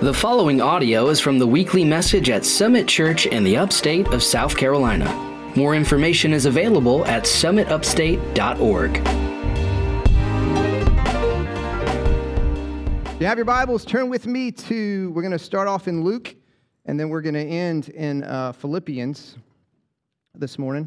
The following audio is from the weekly message at Summit Church in the upstate of South Carolina. More information is available at summitupstate.org. If you have your Bibles, turn with me we're going to start off in Luke, and then we're going to end in Philippians this morning.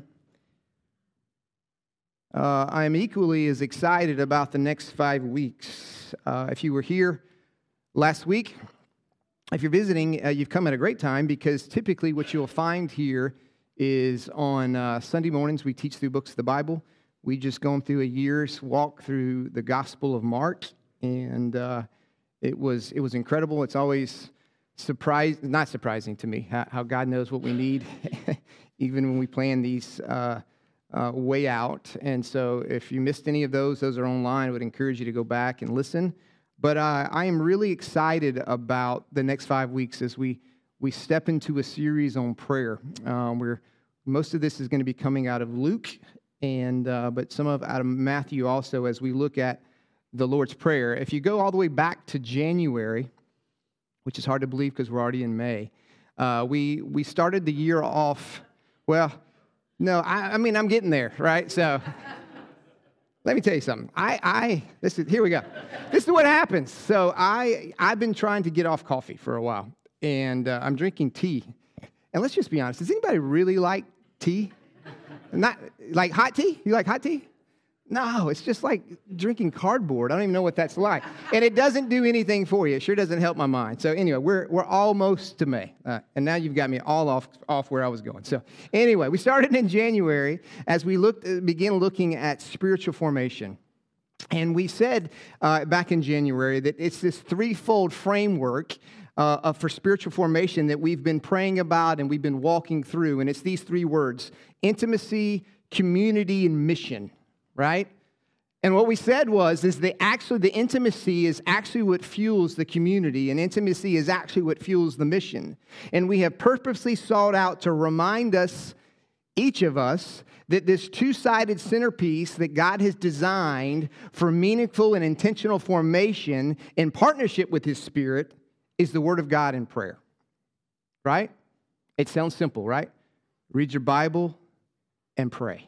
I am equally as excited about the next 5 weeks. If you were here last week, if you're visiting, you've come at a great time, because typically what you'll find here is on Sunday mornings we teach through books of the Bible. We just gone through a year's walk through the Gospel of Mark, and it was incredible. It's always not surprising to me how God knows what we need, even when we plan these way out. And so if you missed any of those are online. I would encourage you to go back and listen. But I am really excited about the next 5 weeks as we step into a series on prayer. Where most of this is going to be coming out of Luke, but some out of Matthew also, as we look at the Lord's Prayer. If you go all the way back to January, which is hard to believe because we're already in May, we started the year off. Well, no, I mean I'm getting there, right? So. Let me tell you something. Here we go. This is what happens. So I've been trying to get off coffee for a while, and I'm drinking tea. And let's just be honest. Does anybody really like tea? Not like hot tea? You like hot tea? No, it's just like drinking cardboard. I don't even know what that's like. And it doesn't do anything for you. It sure doesn't help my mind. So anyway, we're almost to May. And now you've got me all off where I was going. So anyway, we started in January as we began looking at spiritual formation. And we said back in January that it's this threefold framework for spiritual formation that we've been praying about and we've been walking through. And it's these three words: intimacy, community, and mission. Right? And what we said is that the intimacy is actually what fuels the community, and intimacy is actually what fuels the mission. And we have purposely sought out to remind us, each of us, that this two-sided centerpiece that God has designed for meaningful and intentional formation in partnership with His Spirit is the Word of God and prayer. Right? It sounds simple, right? Read your Bible and pray.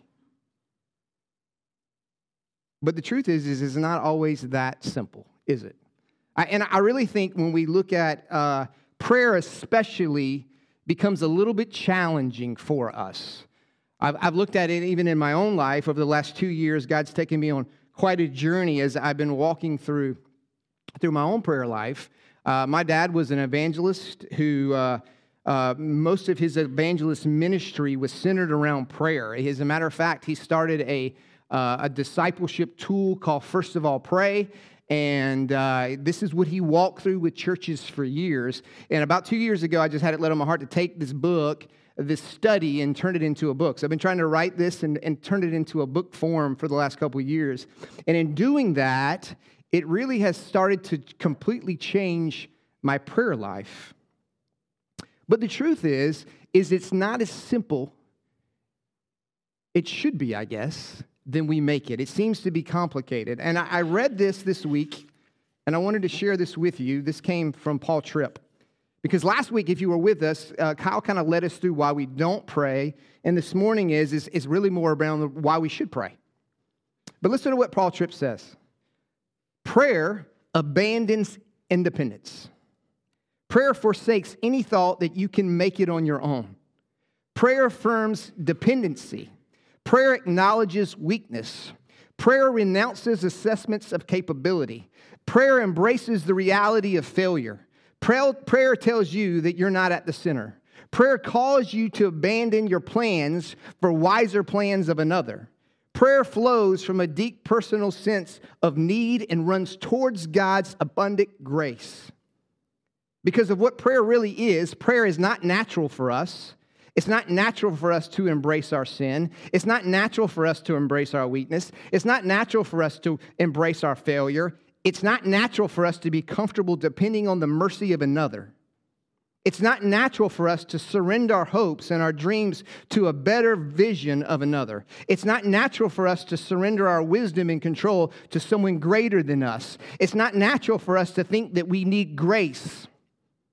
But the truth is it's not always that simple, is it? I really think when we look at prayer especially becomes a little bit challenging for us. I've looked at it even in my own life over the last 2 years. God's taken me on quite a journey as I've been walking through my own prayer life. My dad was an evangelist who most of his evangelist ministry was centered around prayer. As a matter of fact, he started a discipleship tool called First of All Pray, and this is what he walked through with churches for years. And about 2 years ago, I just had it laid on my heart to take this book, this study, and turn it into a book. So I've been trying to write this and turn it into a book form for the last couple of years. And in doing that, it really has started to completely change my prayer life. But the truth is it's not as simple. It should be, I guess, then we make it. It seems to be complicated. And I read this week, and I wanted to share this with you. This came from Paul Tripp. Because last week, if you were with us, Kyle kind of led us through why we don't pray. And this morning is really more around why we should pray. But listen to what Paul Tripp says. Prayer abandons independence. Prayer forsakes any thought that you can make it on your own. Prayer affirms dependency. Prayer acknowledges weakness. Prayer renounces assessments of capability. Prayer embraces the reality of failure. Prayer tells you that you're not at the center. Prayer calls you to abandon your plans for wiser plans of another. Prayer flows from a deep personal sense of need and runs towards God's abundant grace. Because of what prayer really is, prayer is not natural for us. It's not natural for us to embrace our sin. It's not natural for us to embrace our weakness. It's not natural for us to embrace our failure. It's not natural for us to be comfortable depending on the mercy of another. It's not natural for us to surrender our hopes and our dreams to a better vision of another. It's not natural for us to surrender our wisdom and control to someone greater than us. It's not natural for us to think that we need grace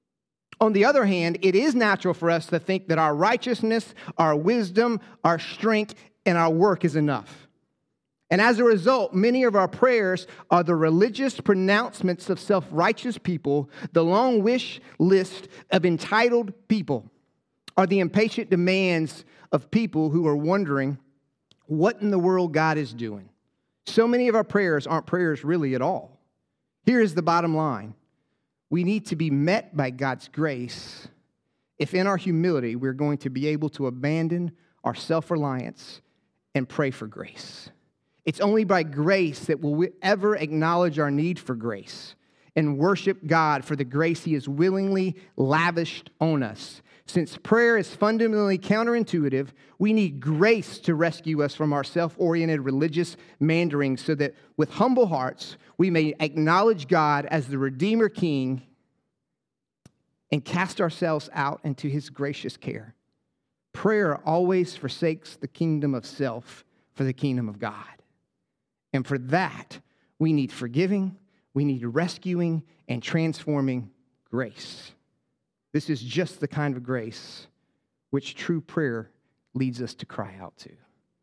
On the other hand, it is natural for us to think that our righteousness, our wisdom, our strength, and our work is enough. And as a result, many of our prayers are the religious pronouncements of self-righteous people, the long wish list of entitled people, or the impatient demands of people who are wondering what in the world God is doing. So many of our prayers aren't prayers really at all. Here is the bottom line. We need to be met by God's grace if in our humility we're going to be able to abandon our self-reliance and pray for grace. It's only by grace that we'll ever acknowledge our need for grace and worship God for the grace He has willingly lavished on us. Since prayer is fundamentally counterintuitive, we need grace to rescue us from our self-oriented religious meanderings so that with humble hearts, we may acknowledge God as the Redeemer King and cast ourselves out into His gracious care. Prayer always forsakes the kingdom of self for the kingdom of God. And for that, we need forgiving, we need rescuing, and transforming grace. This is just the kind of grace which true prayer leads us to cry out to.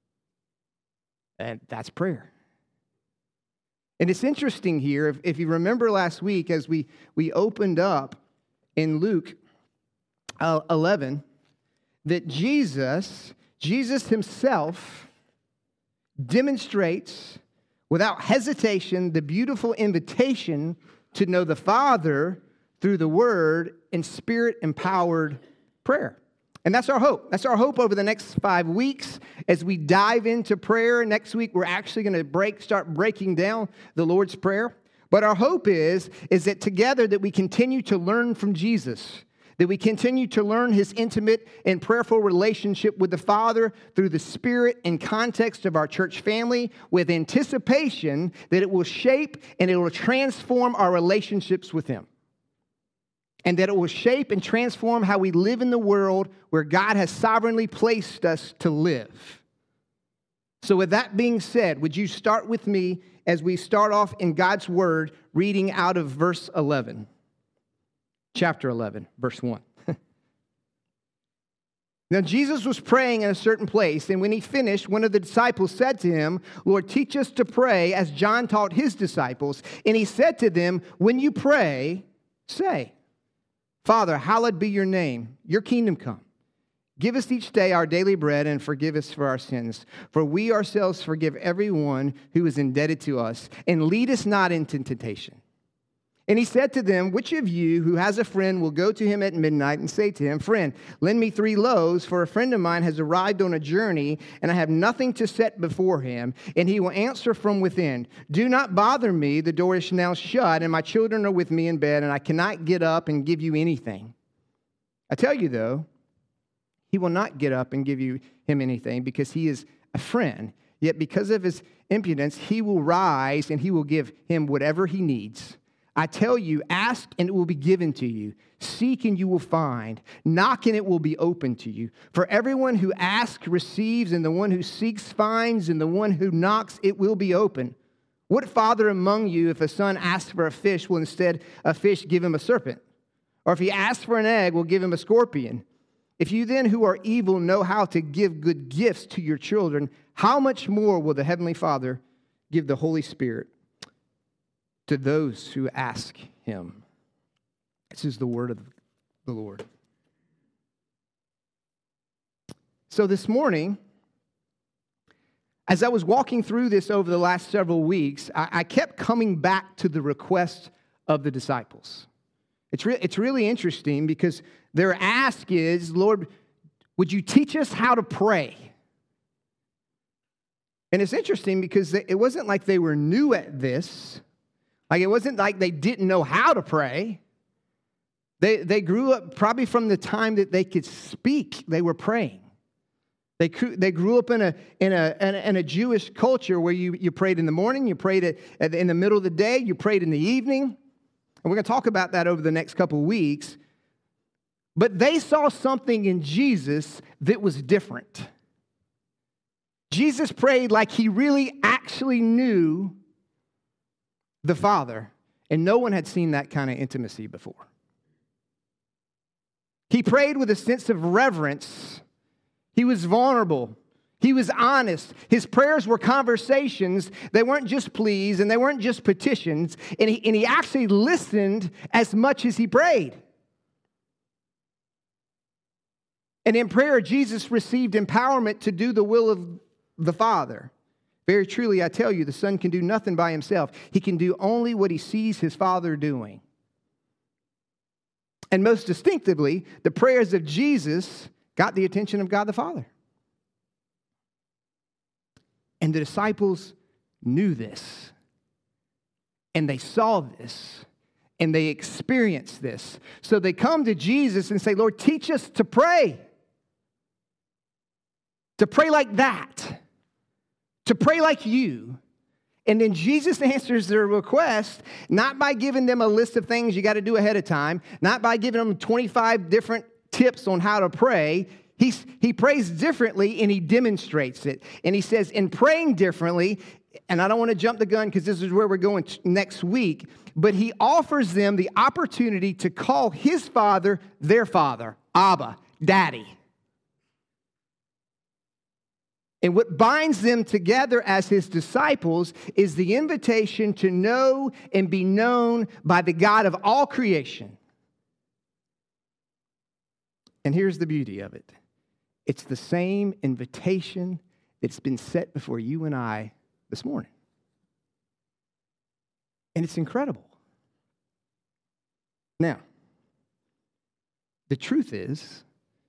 And that's prayer. And it's interesting here, if you remember last week as we opened up in Luke 11, that Jesus Himself demonstrates without hesitation the beautiful invitation to know the Father through the Word and Spirit-empowered prayer. And that's our hope. That's our hope over the next 5 weeks as we dive into prayer. Next week, we're actually going to start breaking down the Lord's Prayer. But our hope is that together that we continue to learn from Jesus, that we continue to learn His intimate and prayerful relationship with the Father through the Spirit and context of our church family with anticipation that it will shape and it will transform our relationships with Him. And that it will shape and transform how we live in the world where God has sovereignly placed us to live. So with that being said, would you start with me as we start off in God's Word, reading out of verse 11. Chapter 11, verse 1. Now Jesus was praying in a certain place, and when He finished, one of the disciples said to Him, Lord, teach us to pray as John taught his disciples. And He said to them, when you pray, say, Father, hallowed be your name, your kingdom come. Give us each day our daily bread and forgive us for our sins. For we ourselves forgive everyone who is indebted to us. And lead us not into temptation. And He said to them, which of you who has a friend will go to him at midnight and say to him, Friend, lend me 3 loaves, for a friend of mine has arrived on a journey, and I have nothing to set before him. And he will answer from within, Do not bother me, the door is now shut, and my children are with me in bed, and I cannot get up and give you anything. I tell you, though, he will not get up and give him anything, because he is a friend. Yet because of his impudence, he will rise, and he will give him whatever he needs. I tell you, ask and it will be given to you. Seek and you will find. Knock and it will be opened to you. For everyone who asks receives, and the one who seeks finds, and the one who knocks it will be open. What father among you, if a son asks for a fish, will instead of fish give him a serpent? Or if he asks for an egg, will give him a scorpion? If you then who are evil know how to give good gifts to your children, how much more will the Heavenly Father give the Holy Spirit to those who ask Him? This is the word of the Lord. So this morning, as I was walking through this over the last several weeks, I kept coming back to the request of the disciples. It's really interesting because their ask is, Lord, would you teach us how to pray? And it's interesting because it wasn't like they were new at this. Like, it wasn't like they didn't know how to pray. They grew up probably from the time that they could speak, they were praying. They grew up in a Jewish culture where you prayed in the morning, you prayed in the middle of the day, you prayed in the evening. And we're going to talk about that over the next couple of weeks. But they saw something in Jesus that was different. Jesus prayed like He really actually knew the Father, and no one had seen that kind of intimacy before. He prayed with a sense of reverence. He was vulnerable. He was honest. His prayers were conversations. They weren't just pleas and they weren't just petitions. And he actually listened as much as he prayed. And in prayer, Jesus received empowerment to do the will of the Father. Very truly, I tell you, the Son can do nothing by himself. He can do only what he sees his Father doing. And most distinctively, the prayers of Jesus got the attention of God the Father. And the disciples knew this. And they saw this. And they experienced this. So they come to Jesus and say, Lord, teach us to pray. To pray like that. To pray like you. And then Jesus answers their request, not by giving them a list of things you got to do ahead of time, not by giving them 25 different tips on how to pray. He prays differently and he demonstrates it. And he says, in praying differently, and I don't want to jump the gun because this is where we're going next week, but he offers them the opportunity to call his Father their Father, Abba, Daddy. And what binds them together as his disciples is the invitation to know and be known by the God of all creation. And here's the beauty of it. It's the same invitation that's been set before you and I this morning. And it's incredible. Now, the truth is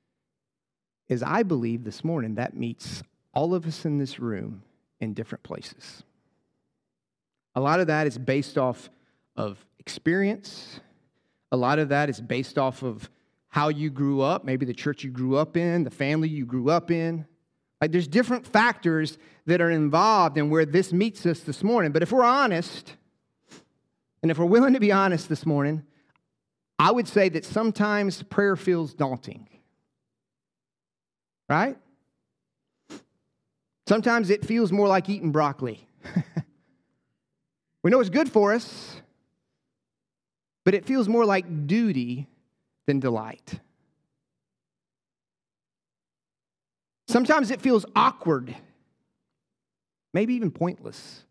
I believe this morning that meets all of us in this room in different places. A lot of that is based off of experience. A lot of that is based off of how you grew up, maybe the church you grew up in, the family you grew up in. Like there's different factors that are involved in where this meets us this morning. But if we're honest, and if we're willing to be honest this morning, I would say that sometimes prayer feels daunting. Right? Sometimes it feels more like eating broccoli. We know it's good for us, but it feels more like duty than delight. Sometimes it feels awkward, maybe even pointless.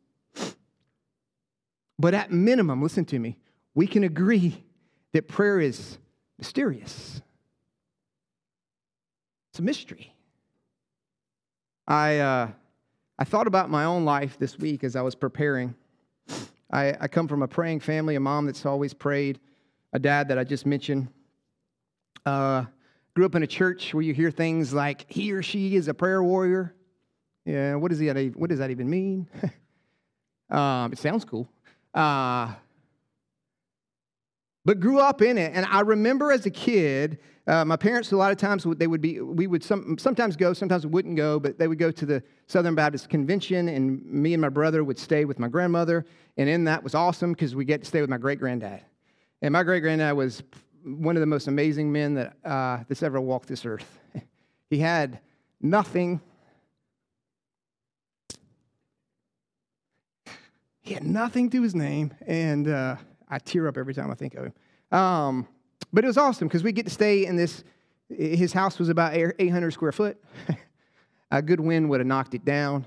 But at minimum, listen to me, we can agree that prayer is mysterious. It's a mystery. I thought about my own life this week as I was preparing. I come from a praying family, a mom that's always prayed, a dad that I just mentioned. Grew up in a church where you hear things like, he or she is a prayer warrior. Yeah, what does that even mean? It sounds cool. But grew up in it. And I remember as a kid, my parents, a lot of times, we would sometimes go, sometimes we wouldn't go, but they would go to the Southern Baptist Convention, and me and my brother would stay with my grandmother. And in that was awesome because we get to stay with my great-granddad. And my great-granddad was one of the most amazing men that's ever walked this earth. He had nothing. He had nothing to his name, and I tear up every time I think of him. But it was awesome because we get to stay in this. His house was about 800 square foot. A good wind would have knocked it down.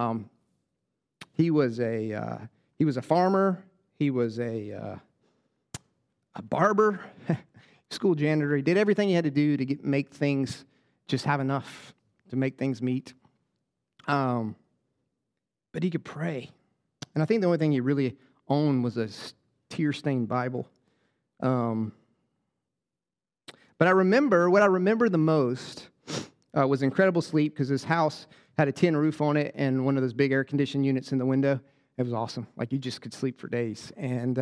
He was a farmer. He was a barber, school janitor. He did everything he had to do to make things just have enough to make things meet. But he could pray. And I think the only thing he really owned was a tear-stained Bible. But what I remember the most was incredible sleep because his house had a tin roof on it and one of those big air-conditioned units in the window. It was awesome. Like, you just could sleep for days.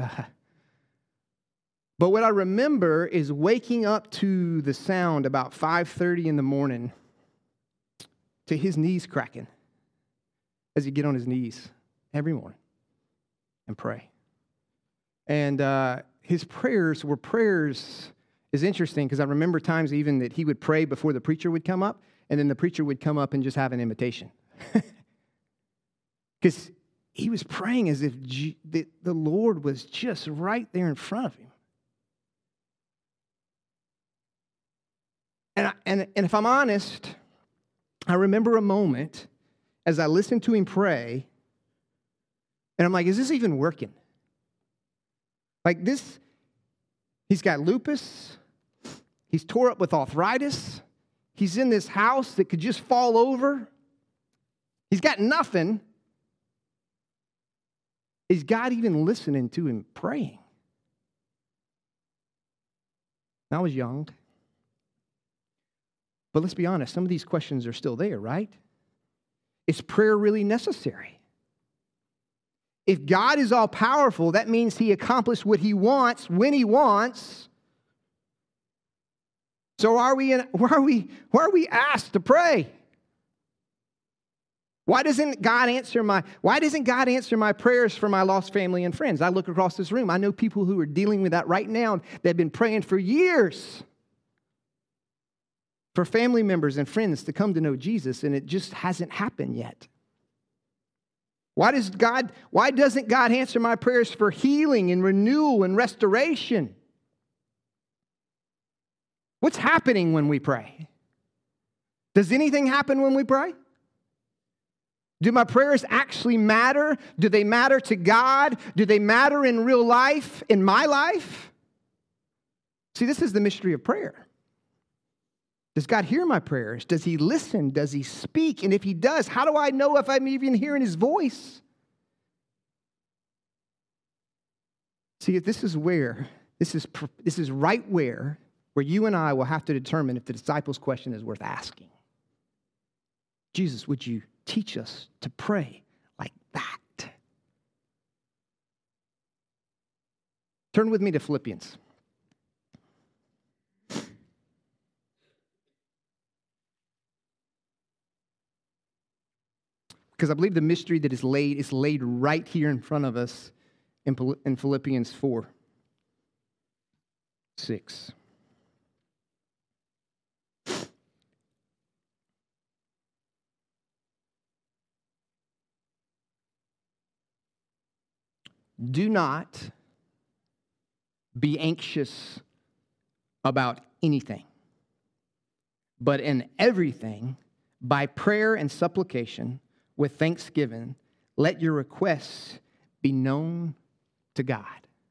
But what I remember is waking up to the sound about 5:30 in the morning to his knees cracking as he'd get on his knees every morning and pray. And his prayers were prayers is interesting because I remember times even that he would pray before the preacher would come up, and then the preacher would come up and just have an invitation. Because he was praying as if the Lord was just right there in front of him. And if I'm honest, I remember a moment as I listened to him pray, and I'm like, is this even working? Like this, he's got lupus, he's tore up with arthritis, he's in this house that could just fall over, he's got nothing. Is God even listening to him praying? I was young. But let's be honest, some of these questions are still there, right? Is prayer really necessary? If God is all powerful, that means he accomplished what he wants when he wants. So why are we asked to pray? Why doesn't God answer my prayers for my lost family and friends? I look across this room. I know people who are dealing with that right now. They've been praying for years for family members and friends to come to know Jesus, and it just hasn't happened yet. Why doesn't God answer my prayers for healing and renewal and restoration? What's happening when we pray? Does anything happen when we pray? Do my prayers actually matter? Do they matter to God? Do they matter in real life, in my life? See, this is the mystery of prayer. Does God hear my prayers? Does he listen? Does he speak? And if he does, how do I know if I'm even hearing his voice? See, this is right where you and I will have to determine if the disciples' question is worth asking. Jesus, would you teach us to pray like that? Turn with me to Philippians. Because I believe the mystery that is laid right here in front of us in Philippians 4:6. Do not be anxious about anything, but in everything, by prayer and supplication, with thanksgiving, let your requests be known to God.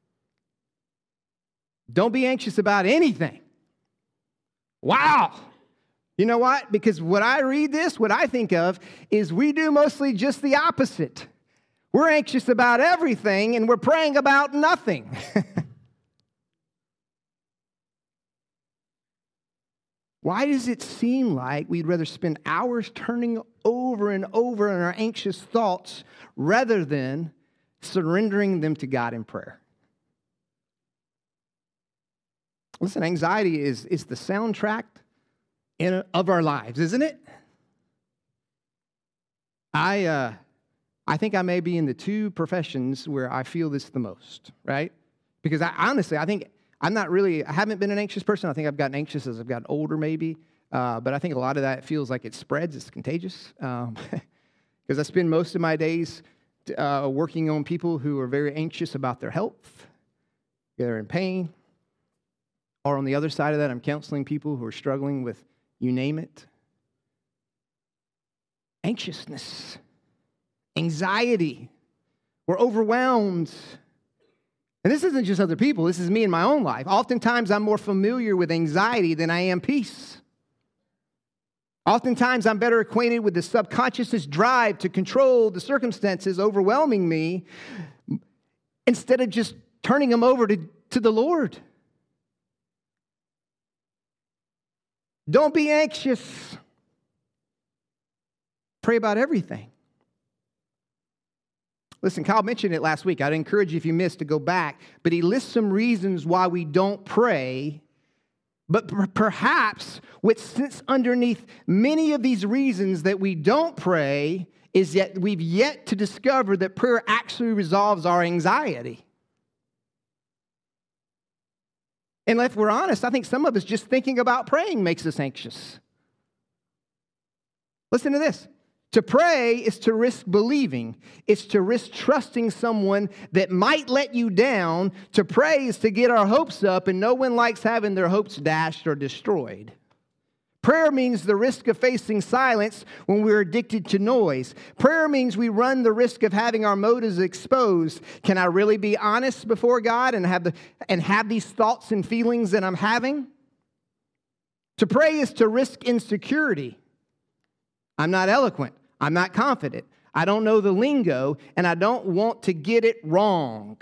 Don't be anxious about anything. Wow. You know what? Because when I read this, what I think of is we do mostly just the opposite. We're anxious about everything, and we're praying about nothing. Why does it seem like we'd rather spend hours turning over and over in our anxious thoughts rather than surrendering them to God in prayer? Listen, anxiety is the soundtrack of our lives, isn't it? I think I may be in the two professions where I feel this the most, right? Because I think I haven't been an anxious person. I think I've gotten anxious as I've gotten older maybe. But I think a lot of that feels like it spreads. It's contagious. Because I spend most of my days working on people who are very anxious about their health. They're in pain. Or on the other side of that, I'm counseling people who are struggling with, you name it. Anxiousness. Anxiety. We're overwhelmed. And this isn't just other people. This is me in my own life. Oftentimes, I'm more familiar with anxiety than I am peace. Oftentimes, I'm better acquainted with the subconscious's drive to control the circumstances overwhelming me instead of just turning them over to the Lord. Don't be anxious. Pray about everything. Listen, Kyle mentioned it last week. I'd encourage you, if you missed, to go back. But he lists some reasons why we don't pray. But perhaps what sits underneath many of these reasons that we don't pray is that we've yet to discover that prayer actually resolves our anxiety. And if we're honest, I think some of us just thinking about praying makes us anxious. Listen to this. To pray is to risk believing. It's to risk trusting someone that might let you down. To pray is to get our hopes up, and no one likes having their hopes dashed or destroyed. Prayer means the risk of facing silence when we're addicted to noise. Prayer means we run the risk of having our motives exposed. Can I really be honest before God and have these thoughts and feelings that I'm having? To pray is to risk insecurity. I'm not eloquent. I'm not confident. I don't know the lingo, and I don't want to get it wrong.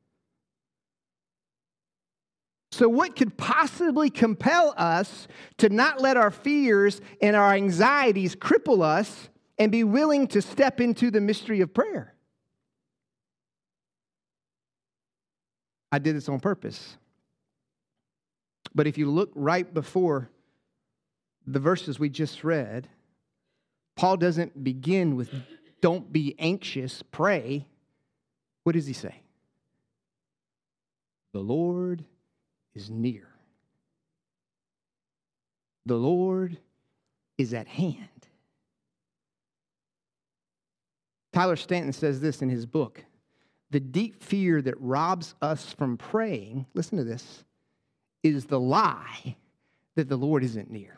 So what could possibly compel us to not let our fears and our anxieties cripple us and be willing to step into the mystery of prayer? I did this on purpose. But if you look right before the verses we just read, Paul doesn't begin with, don't be anxious, pray. What does he say? The Lord is near. The Lord is at hand. Tyler Stanton says this in his book. The deep fear that robs us from praying, listen to this, is the lie that the Lord isn't near.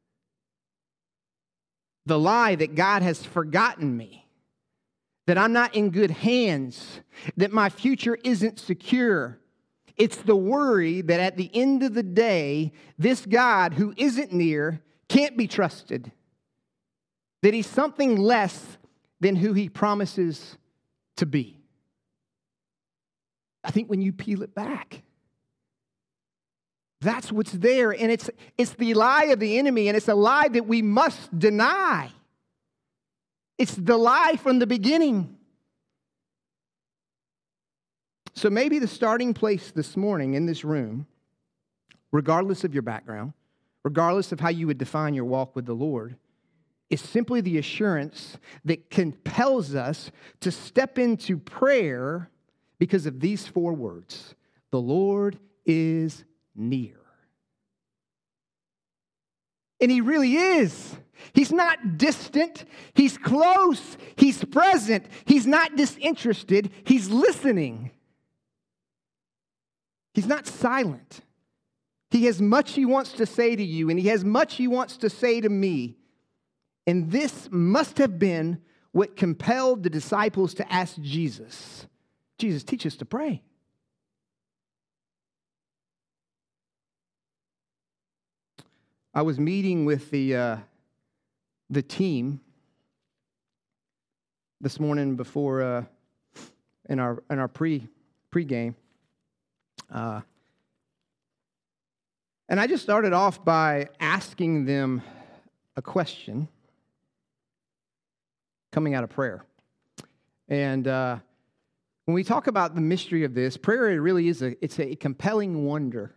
The lie that God has forgotten me, that I'm not in good hands, that my future isn't secure. It's the worry that at the end of the day, this God who isn't near can't be trusted, that he's something less than who he promises to be. I think when you peel it back, that's what's there. And it's the lie of the enemy, and it's a lie that we must deny. It's the lie from the beginning. So maybe the starting place this morning in this room, regardless of your background, regardless of how you would define your walk with the Lord, is simply the assurance that compels us to step into prayer because of these 4 words. The Lord is near. And he really is. He's not distant. He's close. He's present. He's not disinterested. He's listening. He's not silent. He has much he wants to say to you, and he has much he wants to say to me. And this must have been what compelled the disciples to ask Jesus, Jesus, teach us to pray. I was meeting with the team this morning before in our pregame. And I just started off by asking them a question coming out of prayer. And when we talk about the mystery of this, prayer it really is it's a compelling wonder.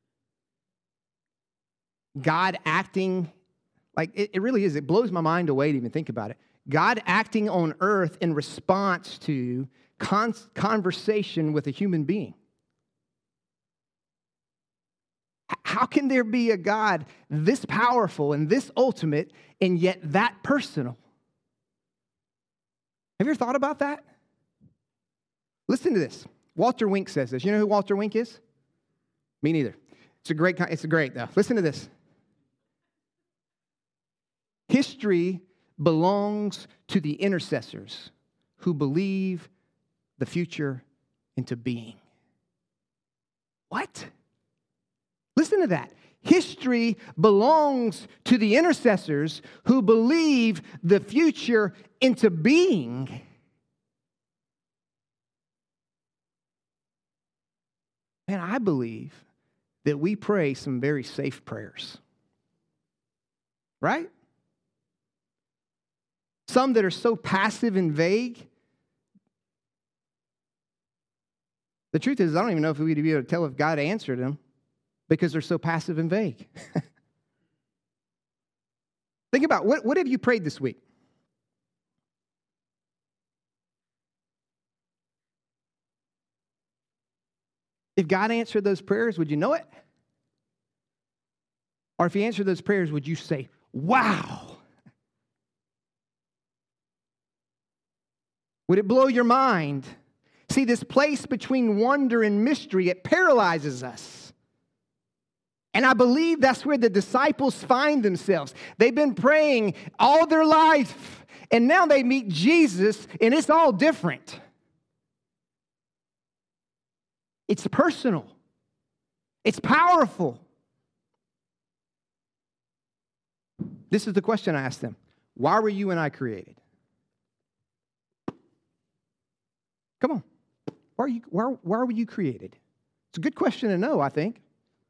God acting, like it really is. It blows my mind away to even think about it. God acting on earth in response to conversation with a human being. How can there be a God this powerful and this ultimate and yet that personal? Have you ever thought about that? Listen to this. Walter Wink says this. You know who Walter Wink is? Me neither. It's great though. Listen to this. History belongs to the intercessors who believe the future into being. What? Listen to that. History belongs to the intercessors who believe the future into being. Man, I believe that we pray some very safe prayers. Right? Some that are so passive and vague. The truth is, I don't even know if we'd be able to tell if God answered them because they're so passive and vague. Think about what have you prayed this week? If God answered those prayers, would you know it? Or if he answered those prayers, would you say, wow? Would it blow your mind? See, this place between wonder and mystery, it paralyzes us. And I believe that's where the disciples find themselves. They've been praying all their life, and now they meet Jesus, and it's all different. It's personal. It's powerful. This is the question I asked them. Why were you and I created? Come on. Why were you created? It's a good question to know, I think.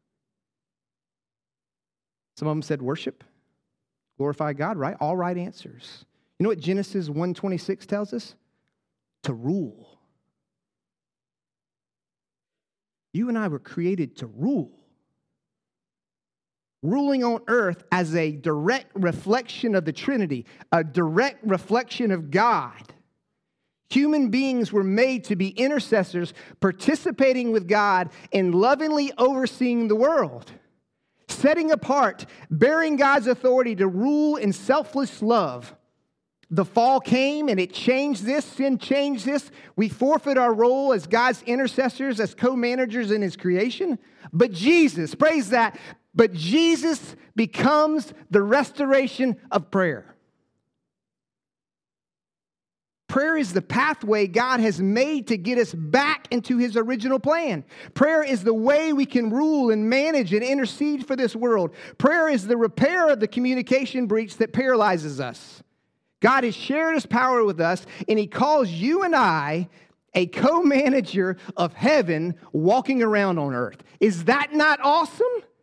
Some of them said worship, glorify God, right? All right answers. You know what Genesis 1:26 tells us? To rule. You and I were created to rule. Ruling on earth as a direct reflection of the Trinity, a direct reflection of God. Human beings were made to be intercessors, participating with God in lovingly overseeing the world, setting apart, bearing God's authority to rule in selfless love. The fall came and it changed this. Sin changed this. We forfeit our role as God's intercessors, as co-managers in His creation. But Jesus, praise that, but Jesus becomes the restoration of prayer. Prayer is the pathway God has made to get us back into His original plan. Prayer is the way we can rule and manage and intercede for this world. Prayer is the repair of the communication breach that paralyzes us. God has shared His power with us, and He calls you and I a co-manager of heaven walking around on earth. Is that not awesome?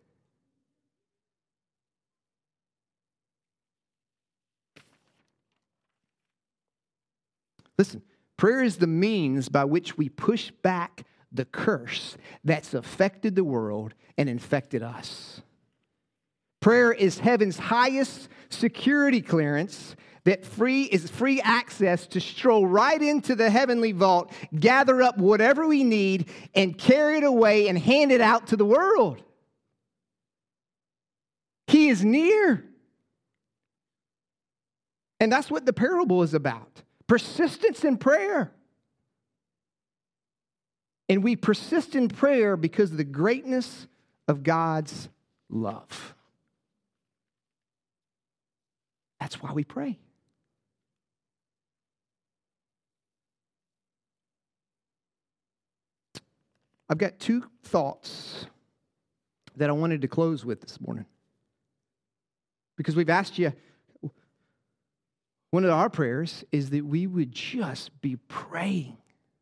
Listen, prayer is the means by which we push back the curse that's affected the world and infected us. Prayer is heaven's highest security clearance that is free access to stroll right into the heavenly vault, gather up whatever we need, and carry it away and hand it out to the world. He is near. And that's what the parable is about. Persistence in prayer. And we persist in prayer because of the greatness of God's love. That's why we pray. I've got two thoughts that I wanted to close with this morning. Because we've asked you, one of our prayers is that we would just be praying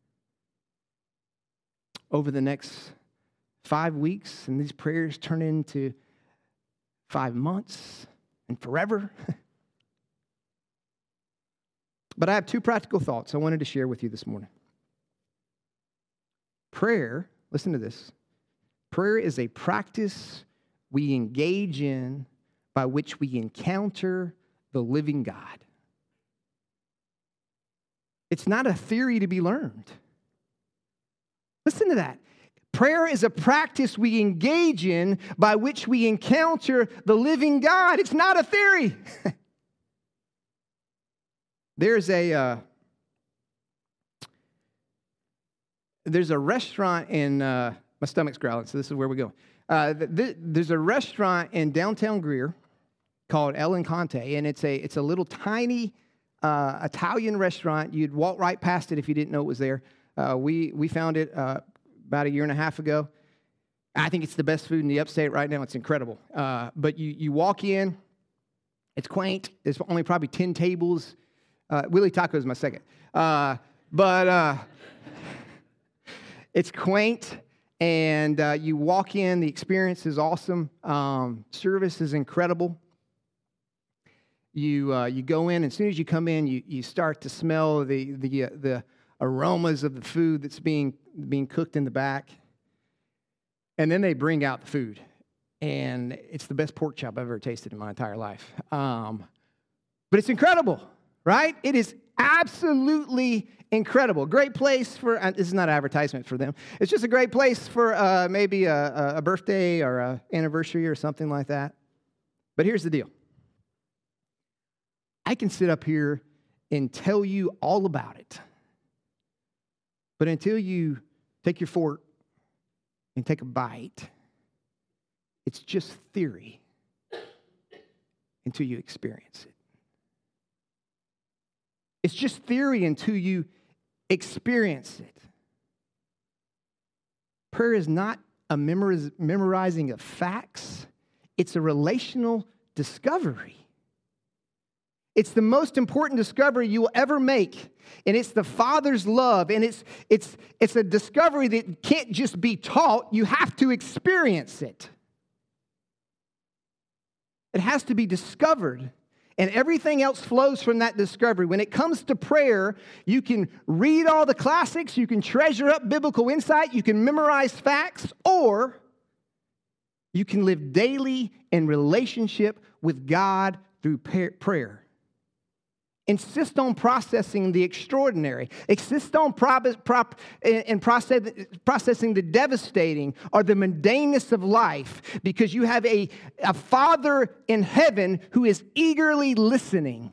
over the next 5 weeks, and these prayers turn into 5 months and forever. But I have two practical thoughts I wanted to share with you this morning. Prayer, listen to this. Prayer is a practice we engage in by which we encounter the living God. It's not a theory to be learned. Listen to that. Prayer is a practice we engage in by which we encounter the living God. It's not a theory. There's a restaurant in, my stomach's growling, so this is where we go. There's a restaurant in downtown Greer called El Encante, and it's a little tiny Italian restaurant. You'd walk right past it if you didn't know it was there. We found it about 1.5 years ago. I think it's the best food in the upstate right now. It's incredible. But you walk in, it's quaint. There's only probably 10 tables. Willie Taco is my second. But it's quaint, and you walk in, the experience is awesome. Service is incredible. You go in, as soon as you come in, you start to smell the aromas of the food that's being cooked in the back. And then they bring out the food. And it's the best pork chop I've ever tasted in my entire life. But it's incredible, right? It is absolutely incredible. Great place for, this is not an advertisement for them. It's just a great place for maybe a birthday or an anniversary or something like that. But here's the deal. I can sit up here and tell you all about it. But until you take your fork and take a bite, It's just theory until you experience it. It's just theory until you experience it. Prayer is not a memorizing of facts. It's a relational discovery. It's the most important discovery you will ever make. And it's the Father's love. And it's a discovery that can't just be taught. You have to experience it. It has to be discovered. And everything else flows from that discovery. When it comes to prayer, you can read all the classics, you can treasure up biblical insight, you can memorize facts, or you can live daily in relationship with God through prayer. Insist on processing the extraordinary. Insist on processing the devastating or the mundaneness of life, because you have a Father in heaven who is eagerly listening.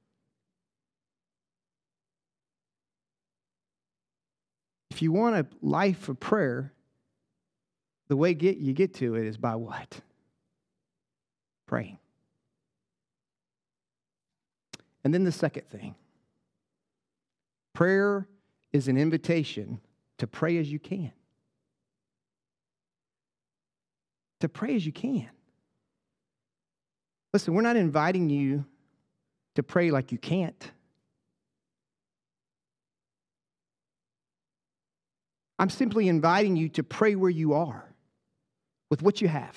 If you want a life of prayer, the way you get to it is by what? Praying. And then the second thing, prayer is an invitation to pray as you can. To pray as you can. Listen, we're not inviting you to pray like you can't. I'm simply inviting you to pray where you are, with what you have,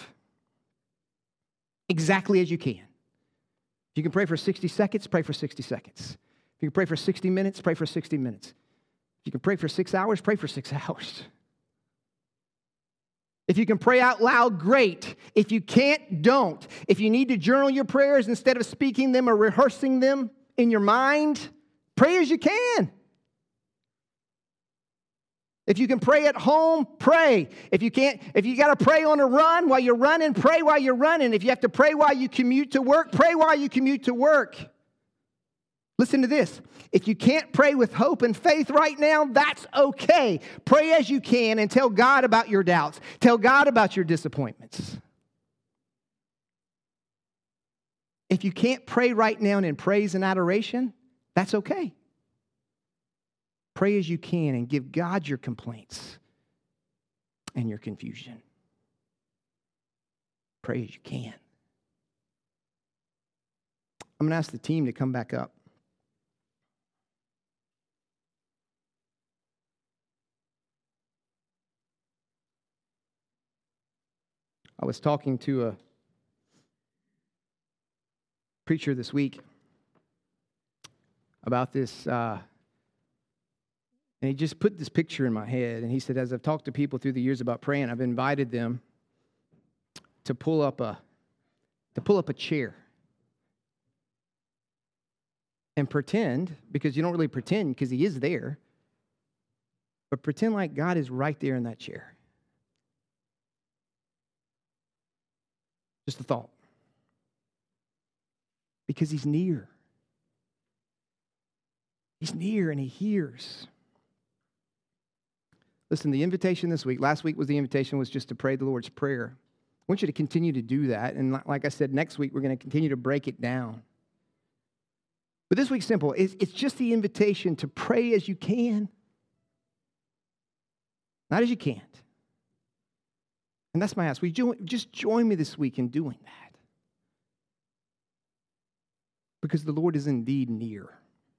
exactly as you can. If you can pray for 60 seconds, pray for 60 seconds. If you can pray for 60 minutes, pray for 60 minutes. If you can pray for 6 hours, pray for 6 hours. If you can pray out loud, great. If you can't, don't. If you need to journal your prayers instead of speaking them or rehearsing them in your mind, pray as you can. If you can pray at home, pray. If you got to pray on a run while you're running, pray while you're running. If you have to pray while you commute to work, pray while you commute to work. Listen to this. If you can't pray with hope and faith right now, that's okay. Pray as you can and tell God about your doubts. Tell God about your disappointments. If you can't pray right now in praise and adoration, that's okay. Pray as you can and give God your complaints and your confusion. Pray as you can. I'm going to ask the team to come back up. I was talking to a preacher this week about this. And he just put this picture in my head. And he said, as I've talked to people through the years about praying, I've invited them to pull up a chair. And pretend, because you don't really pretend because he is there, but pretend like God is right there in that chair. Just a thought. Because he's near. He's near and he hears. Listen, the invitation this week, last week the invitation was just to pray the Lord's Prayer. I want you to continue to do that. And like I said, next week we're going to continue to break it down. But this week's simple. It's just the invitation to pray as you can. Not as you can't. And that's my ask. Will you just join me this week in doing that? Because the Lord is indeed near.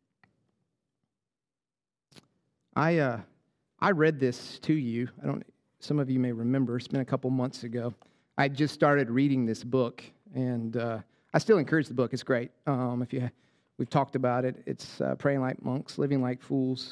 I read this to you. Some of you may remember. It's been a couple months ago. I just started reading this book, and I still encourage the book. It's great. We've talked about it. It's Praying Like Monks, Living Like Fools.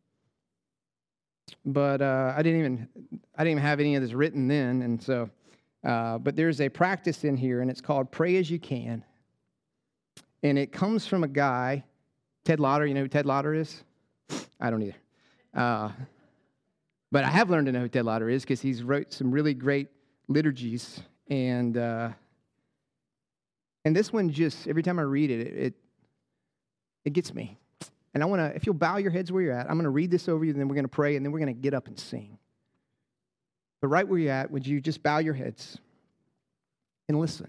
But I didn't even have any of this written then, and so. But there's a practice in here, and it's called Pray As You Can, and it comes from a guy, Ted Lauder. You know who Ted Lauder is? I don't either. But I have learned to know who Ted Lauder is because he's wrote some really great liturgies, and this one just every time I read it, it gets me. And I want to, if you'll bow your heads where you're at, I'm going to read this over you, and then we're going to pray, and then we're going to get up and sing. But right where you're at, would you just bow your heads? and listen.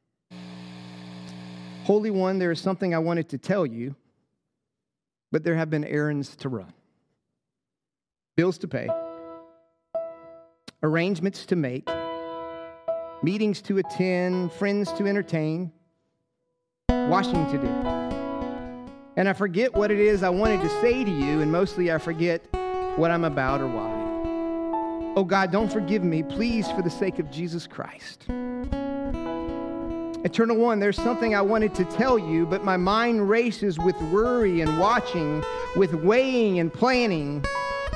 Holy One, there is something I wanted to tell you, but there have been errands to run, bills to pay, arrangements to make, meetings to attend, friends to entertain, washing to do. And I forget what it is I wanted to say to you, and mostly I forget what I'm about or why. Oh God, don't forgive me, please, for the sake of Jesus Christ. Eternal One, there's something I wanted to tell you, but my mind races with worry and watching, with weighing and planning,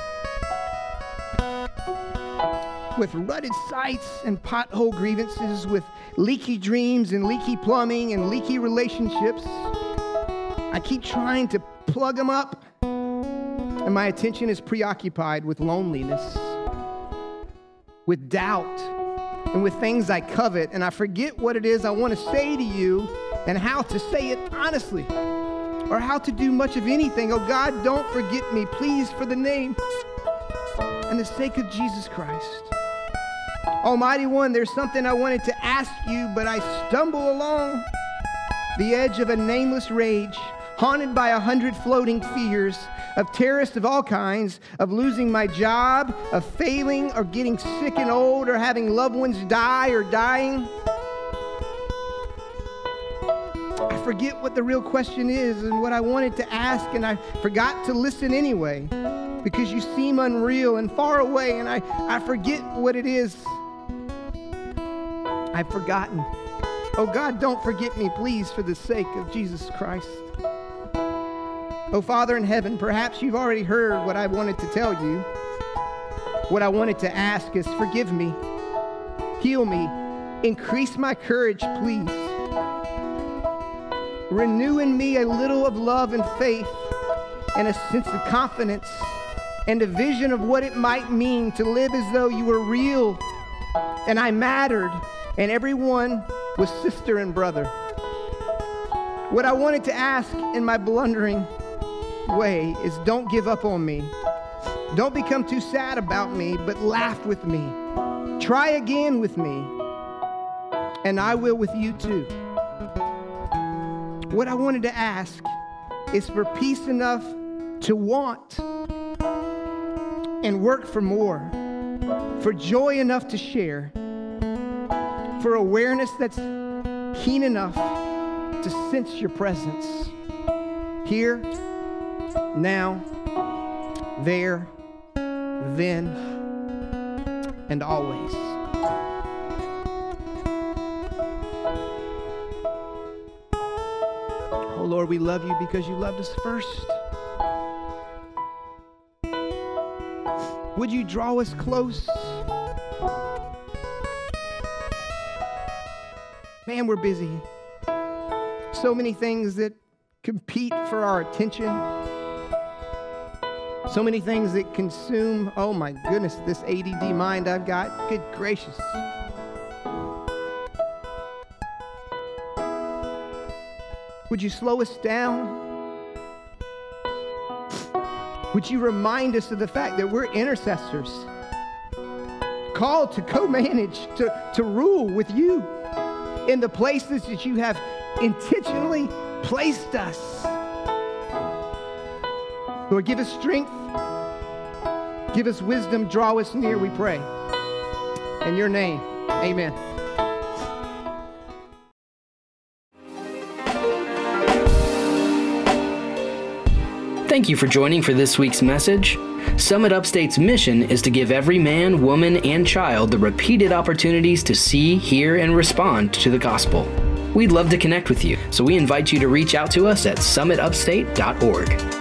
with rutted sights and pothole grievances, with leaky dreams and leaky plumbing and leaky relationships. I keep trying to plug them up, and my attention is preoccupied with loneliness, with doubt, and with things I covet, and I forget what it is I want to say to you and how to say it honestly, or how to do much of anything. Oh God, don't forget me, please, for the name and the sake of Jesus Christ. Almighty One, there's something I wanted to ask you, but I stumble along the edge of a nameless rage, haunted by 100 floating fears, of terrorists of all kinds, of losing my job, of failing or getting sick and old, or having loved ones die or dying. I forget what the real question is and what I wanted to ask, and I forgot to listen anyway, because you seem unreal and far away, and I forget what it is. I've forgotten. Oh God, don't forget me, please, for the sake of Jesus Christ. Oh Father in heaven, perhaps you've already heard what I wanted to tell you. What I wanted to ask is, forgive me, heal me, increase my courage, please. Renew in me a little of love and faith, and a sense of confidence, and a vision of what it might mean to live as though you were real, and I mattered, and everyone was sister and brother. What I wanted to ask in my blundering way is, don't give up on me. Don't become too sad about me, but laugh with me. Try again with me, and I will with you too. What I wanted to ask is for peace enough to want and work for more, for joy enough to share, for awareness that's keen enough to sense your presence here, now, there, then, and always. Oh Lord, we love you because you loved us first. Would you draw us close? Man, we're busy. So many things that compete for our attention. So many things that consume, oh my goodness, this ADD mind I've got. Good gracious. Would you slow us down? Would you remind us of the fact that we're intercessors, called to co-manage, to rule with you in the places that you have intentionally placed us. Lord, give us strength, give us wisdom, draw us near, we pray. In your name, amen. Thank you for joining for this week's message. Summit Upstate's mission is to give every man, woman, and child the repeated opportunities to see, hear, and respond to the gospel. We'd love to connect with you, so we invite you to reach out to us at summitupstate.org.